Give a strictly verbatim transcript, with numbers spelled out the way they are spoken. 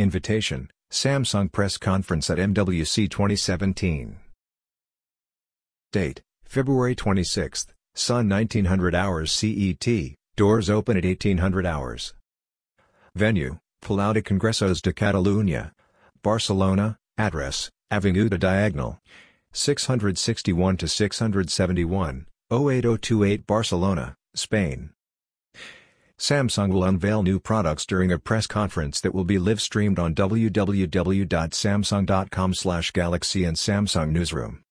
Invitation, Samsung Press Conference at M W C twenty seventeen. Date, February twenty-sixth, Sun nineteen hundred hours C E T, doors open at eighteen hundred hours. Venue, Palau de Congressos de Catalunya, Barcelona, address, Avinguda Diagonal, six sixty-one to six seventy-one, oh eight oh two eight Barcelona, Spain. Samsung will unveil new products during a press conference that will be live-streamed on w w w dot samsung dot com slash galaxy and Samsung Newsroom.